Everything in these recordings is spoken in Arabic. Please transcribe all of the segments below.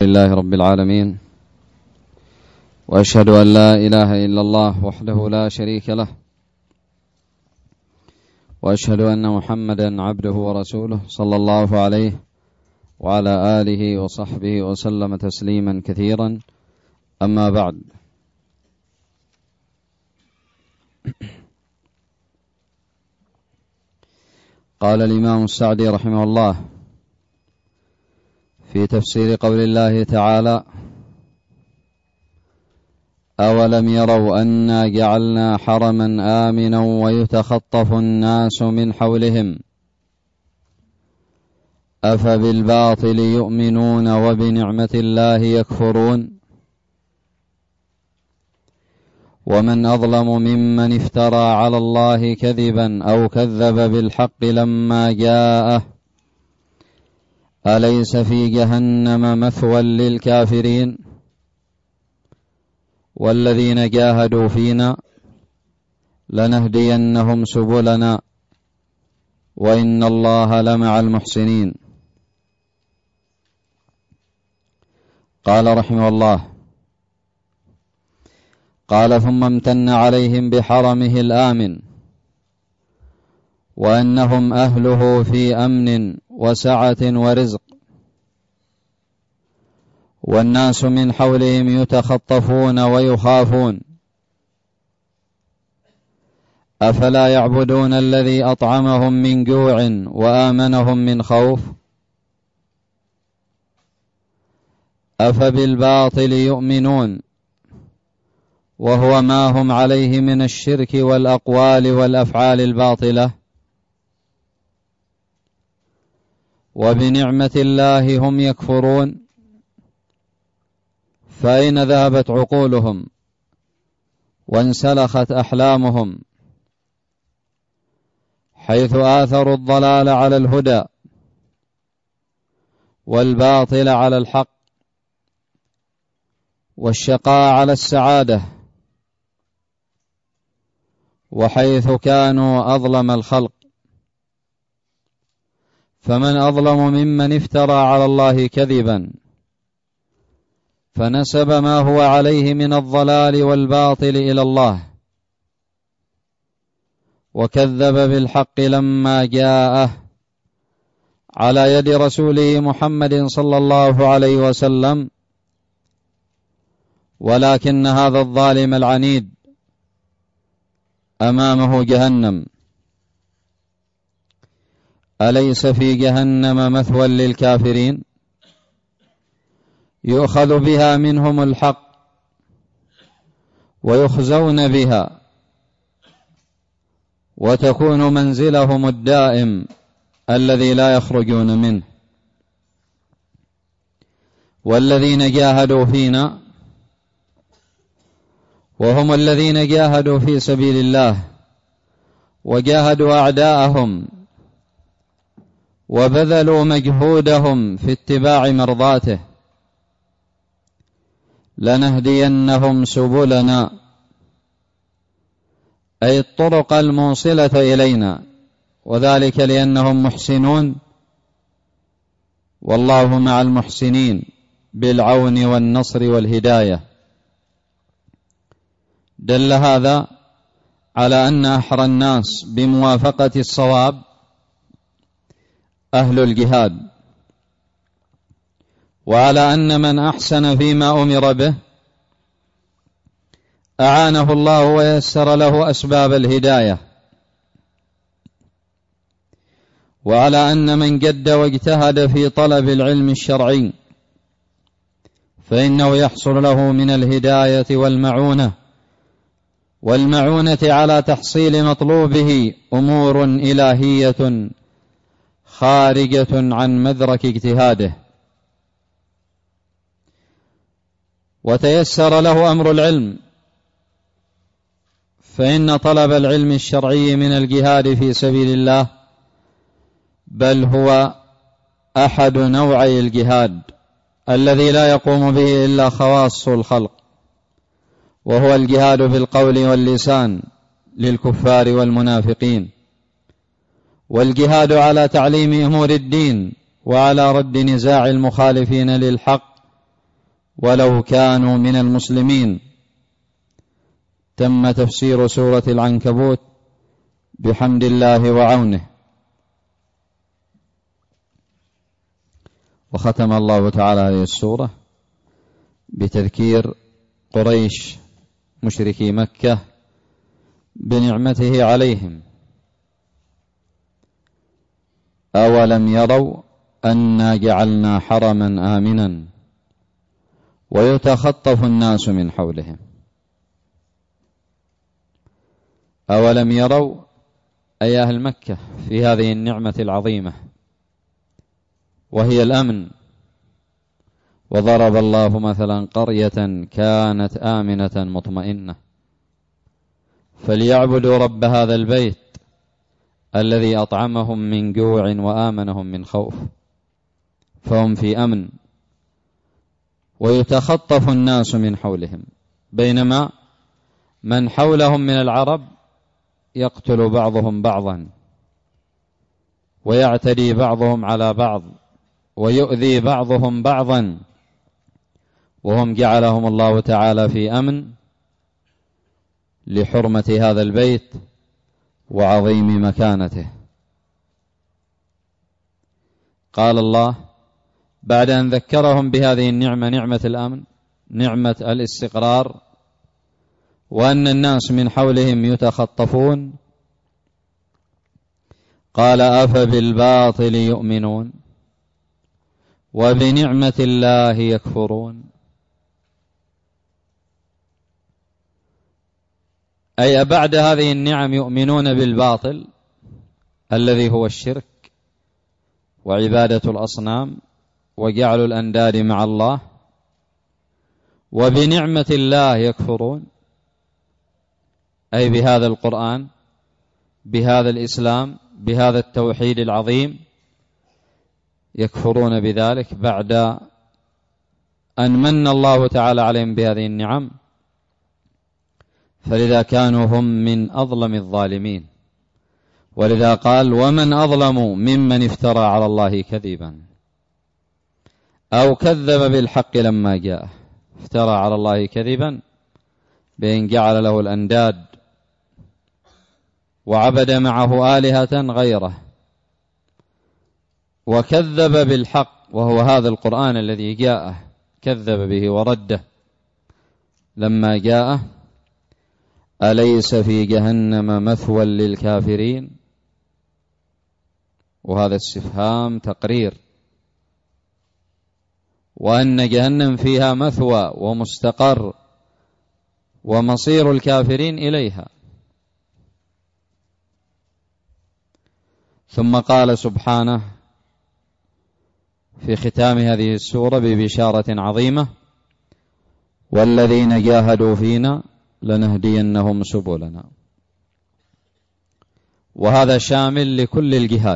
لله رب العالمين، وأشهد أن لا إله إلا الله وحده لا شريك له، وأشهد أن محمدا عبده ورسوله صلى الله عليه وعلى آله وصحبه وسلم تسليما كثيرا. أما بعد، قال الإمام السعدي رحمه الله في تفسير قول الله تعالى: أولم يروا أنا جعلنا حرما آمنا ويتخطف الناس من حولهم أفبالباطل يؤمنون وبنعمة الله يكفرون ومن أظلم ممن افترى على الله كذبا أو كذب بالحق لما جاءه أليس في جهنم مثوى للكافرين والذين جاهدوا فينا لنهدينهم سبلنا وإن الله لمع المحسنين. قال رحمه الله: قال: ثم امتن عليهم بحرمه الآمن وأنهم أهله في أمن وسعة ورزق، والناس من حولهم يتخطفون ويخافون، أفلا يعبدون الذي أطعمهم من جوع وآمنهم من خوف؟ أفبالباطل يؤمنون وهو ما هم عليه من الشرك والأقوال والأفعال الباطلة، وبنعمة الله هم يكفرون، فأين ذهبت عقولهم وانسلخت أحلامهم حيث آثروا الضلال على الهدى والباطل على الحق والشقاء على السعادة، وحيث كانوا أظلم الخلق. فمن أظلم ممن افترى على الله كذبا فنسب ما هو عليه من الضلال والباطل إلى الله وكذب بالحق لما جاءه على يد رسوله محمد صلى الله عليه وسلم، ولكن هذا الظالم العنيد أمامه جهنم. أليس في جهنم مثوى للكافرين؟ يؤخذ بها منهم الحق ويخزون بها وتكون منزلهم الدائم الذي لا يخرجون منه. والذين جاهدوا فينا، وهم الذين جاهدوا في سبيل الله وجاهدوا أعداءهم وبذلوا مجهودهم في اتباع مرضاته، لنهدينهم سبلنا، أي الطرق الموصلة إلينا، وذلك لأنهم محسنون، والله مع المحسنين بالعون والنصر والهداية. دل هذا على أن أحرى الناس بموافقة الصواب أهل الجهاد، وعلى أن من أحسن فيما أمر به أعانه الله ويسر له أسباب الهداية، وعلى أن من جد واجتهد في طلب العلم الشرعي فإنه يحصل له من الهداية والمعونة على تحصيل مطلوبه أمور إلهية خارجة عن مدرك اجتهاده. وتيسر له أمر العلم، فإن طلب العلم الشرعي من الجهاد في سبيل الله بل هو أحد نوعي الجهاد الذي لا يقوم به إلا خواص الخلق، وهو الجهاد بالقول واللسان للكفار والمنافقين، والجهاد على تعليم أمور الدين وعلى رد نزاع المخالفين للحق ولو كانوا من المسلمين. تم تفسير سورة العنكبوت بحمد الله وعونه. وختم الله تعالى هذه السورة بتذكير قريش مشركي مكة بنعمته عليهم. أولم يروا أنا جعلنا حرما آمنا ويتخطف الناس من حولهم. أولم يروا أي أهل مكة في هذه النعمة العظيمة وهي الأمن. وضرب الله مثلا قرية كانت آمنة مطمئنة فليعبدوا رب هذا البيت الذي أطعمهم من جوع وآمنهم من خوف. فهم في أمن ويتخطف الناس من حولهم، بينما من حولهم من العرب يقتل بعضهم بعضا ويعتدي بعضهم على بعض ويؤذي بعضهم بعضا، وهم جعلهم الله تعالى في أمن لحرمة هذا البيت وعظيم مكانته. قال الله بعد أن ذكرهم بهذه النعمة، نعمة الأمن، نعمة الاستقرار، وأن الناس من حولهم يتخطفون، قال أفبالباطل يؤمنون وبنعمة الله يكفرون. أي بعد هذه النعم يؤمنون بالباطل الذي هو الشرك وعبادة الأصنام وجعل الأنداد مع الله، وبنعمة الله يكفرون، أي بهذا القرآن، بهذا الإسلام، بهذا التوحيد العظيم، يكفرون بذلك بعد أن من الله تعالى عليهم بهذه النعم. فلذا كانوا هم من أظلم الظالمين، ولذا قال ومن أظلم ممن افترى على الله كذبا أو كذب بالحق لما جاءه. افترى على الله كذبا بأن جعل له الأنداد وعبد معه آلهة غيره، وكذب بالحق وهو هذا القرآن الذي جاءه، كذب به ورده لما جاءه. أليس في جهنم مثوى للكافرين؟ وهذا استفهام تقرير، وأن جهنم فيها مثوى ومستقر ومصير الكافرين إليها. ثم قال سبحانه في ختام هذه السورة ببشارة عظيمة: والذين جاهدوا فينا لنهدينهم سبلنا. وهذا شامل لكل الجهاد،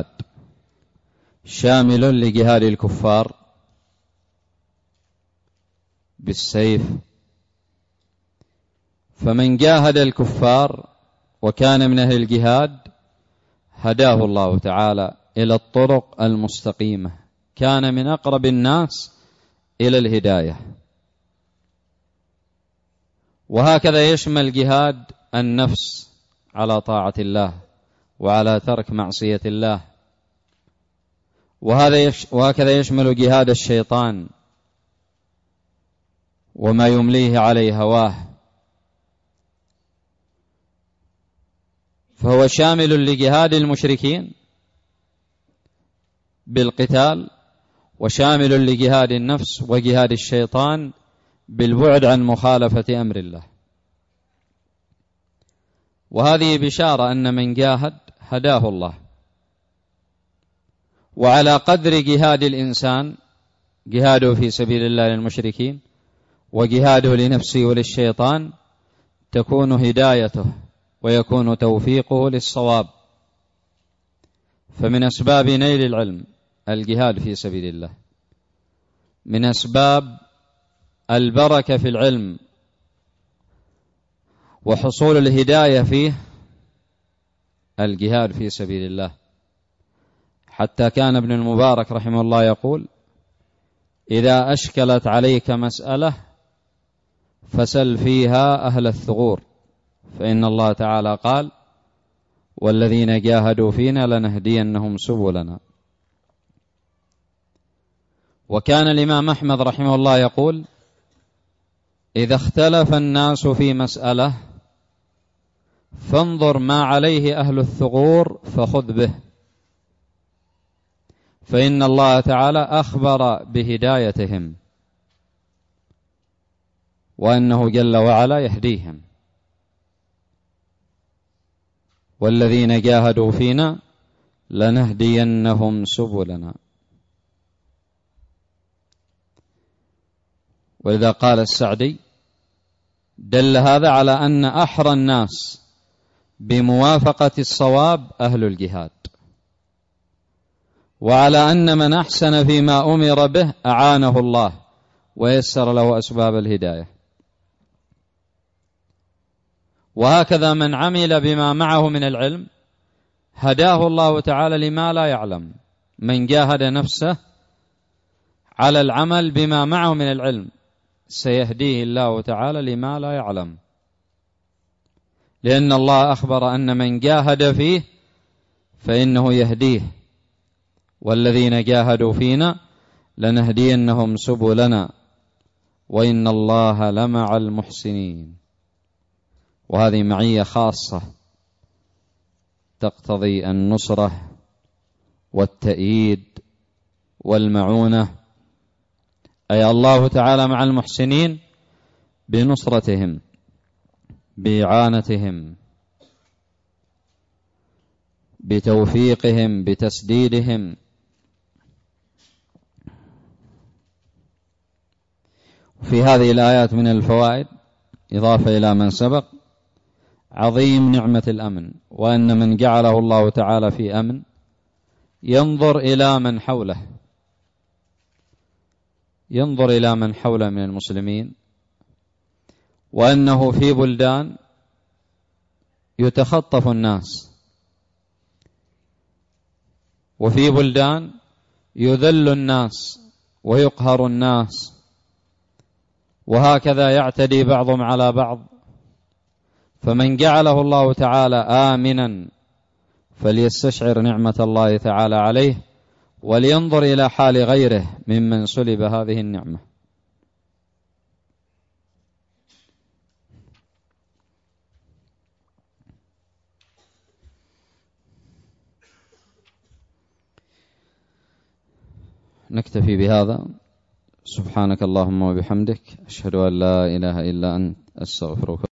شامل لجهاد الكفار بالسيف. فمن جاهد الكفار وكان من أهل الجهاد هداه الله تعالى إلى الطرق المستقيمة، كان من أقرب الناس إلى الهداية. وهكذا يشمل جهاد النفس على طاعة الله وعلى ترك معصية الله، وهكذا يشمل جهاد الشيطان وما يمليه عليه هواه. فهو شامل لجهاد المشركين بالقتال، وشامل لجهاد النفس وجهاد الشيطان بالبعد عن مخالفة أمر الله. وهذه بشارة أن من جاهد هداه الله. وعلى قدر جهاد الإنسان، جهاده في سبيل الله للمشركين وجهاده لنفسه وللشيطان، تكون هدايته ويكون توفيقه للصواب. فمن أسباب نيل العلم الجهاد في سبيل الله، من أسباب البركة في العلم وحصول الهداية فيه الجهاد في سبيل الله. حتى كان ابن المبارك رحمه الله يقول: إذا أشكلت عليك مسألة فسل فيها أهل الثغور، فإن الله تعالى قال: والذين جاهدوا فينا لنهدينهم سبلنا. وكان الإمام أحمد رحمه الله يقول: إذا اختلف الناس في مسألة فانظر ما عليه أهل الثغور فخذ به، فإن الله تعالى أخبر بهدايتهم وأنه جل وعلا يهديهم. والذين جاهدوا فينا لنهدينهم سبلنا. وإذا قال السعدي: دل هذا على أن أحرى الناس بموافقة الصواب أهل الجهاد، وعلى أن من أحسن فيما أمر به أعانه الله ويسر له أسباب الهداية. وهكذا من عمل بما معه من العلم هداه الله تعالى لما لا يعلم. من جاهد نفسه على العمل بما معه من العلم سيهديه الله تعالى لما لا يعلم، لأن الله أخبر أن من جاهد فيه فإنه يهديه. والذين جاهدوا فينا لنهدينهم سبلنا وإن الله لمع المحسنين. وهذه معية خاصة تقتضي النصرة والتأييد والمعونة، أي الله تعالى مع المحسنين بنصرتهم بإعانتهم بتوفيقهم بتسديدهم. في هذه الآيات من الفوائد إضافة إلى من سبق عظيم نعمة الأمن، وأن من جعله الله تعالى في أمن ينظر إلى من حوله، ينظر إلى من حوله من المسلمين، وأنه في بلدان يتخطف الناس، وفي بلدان يذل الناس ويقهر الناس، وهكذا يعتدي بعضهم على بعض. فمن جعله الله تعالى آمنا فليستشعر نعمة الله تعالى عليه ولينظر إلى حال غيره ممن سلب هذه النعمة. نكتفي بهذا. سبحانك اللهم وبحمدك، أشهد أن لا إله إلا أنت، أستغفرك.